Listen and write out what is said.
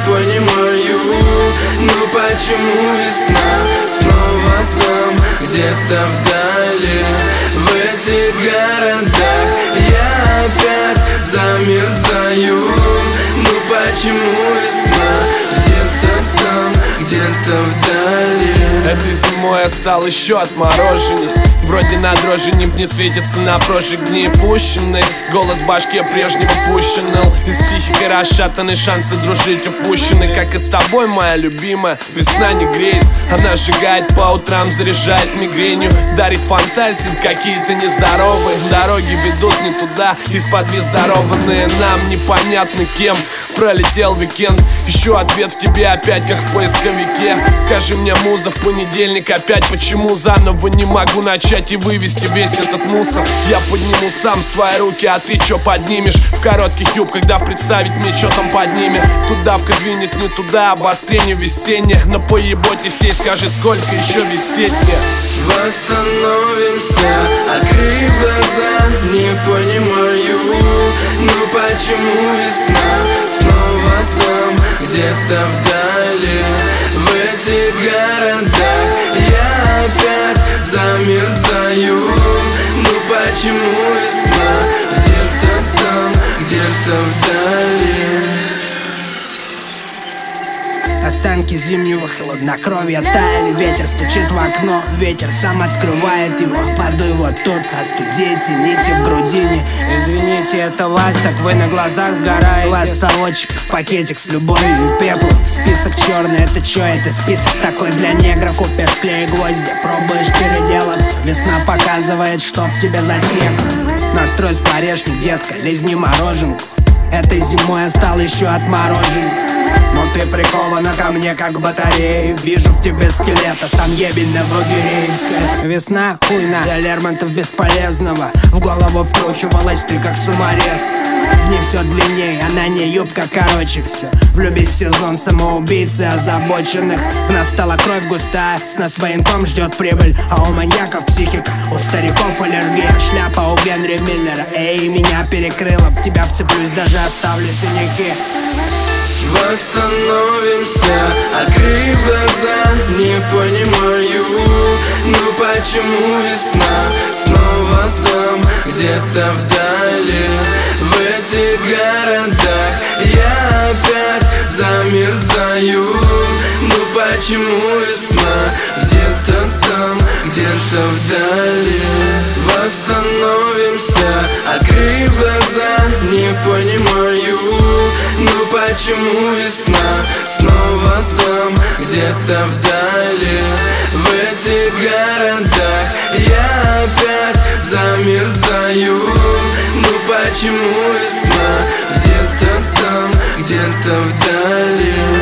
понимаю. Но почему весна снова там, где-то вдали? В этих городах я опять замерзаю. Ну почему весна где-то там, где-то вдали? Этой зимой я стал еще отмороженней. Вроде на дрожжи нимб не светится на прошлых дней пущенный. Голос в башке прежнего пущенный. Из психики расшатаны, шансы дружить упущены. Как и с тобой, моя любимая. Весна не греет, она сжигает по утрам, заряжает мигренью, дарит фантазии какие-то нездоровые. Дороги ведут не туда, из-под здорованные нам непонятно кем. Пролетел уикенд, ищу ответ в тебе опять, как в поисковике. Скажи мне, муза, в понедельник опять почему заново не могу начать и вывести весь этот мусор? Я подниму сам свои руки, а ты чё поднимешь? В коротких юбках, да представить мне, чё там под ними. Тут давка двинет не туда, обострение весеннее. На поеботе всей скажи, сколько еще висеть мне? Восстановимся, открыв глаза, не понимаю. Ну почему весна снова там, где-то вдали? В этих городах я опять замерзаю. Ну почему весна где-то там, где-то вдали? Останки зимнего хладнокровья таяли. Ветер стучит в окно, ветер сам открывает его. Подуй вот тут, остудите нити в грудине. Извините, это вас, так вы на глазах сгораете. Вас совочек в пакетик с любовью и пеплом. Список черный, это чё, это список такой для негров. Купишь клей и гвозди, пробуешь переделаться. Весна показывает, что в тебе за снег. Надстрой скворечник, детка, лизни мороженку. Этой зимой я стал еще отморожен. Но ты прикована ко мне, как батарея. Вижу в тебе скелета, сам ебень новогиреевская. Весна, хуйна, для Лермонтов бесполезного. В голову вкручивалась ты, как саморез. Дни все длиннее, а на ней юбка короче все. Влюбись в сезон самоубийцы озабоченных. В нас стала кровь густая, с нас военком ждет прибыль. А у маньяков психика, у стариков аллергия. Шляпа у Генри Миллера, эй, меня перекрыло. В тебя вцеплюсь, даже оставлю синяки. Восстановимся, открыв глаза, не понимаю. Ну почему весна снова там, где-то вдали? В этих городах я опять замерзаю. Ну почему весна где-то там, где-то вдали? Восстановимся, открыв глаза, не понимаю. Ну почему весна снова там, где-то вдали? В этих городах я опять замерзаю. Ну почему весна где-то там, где-то вдали?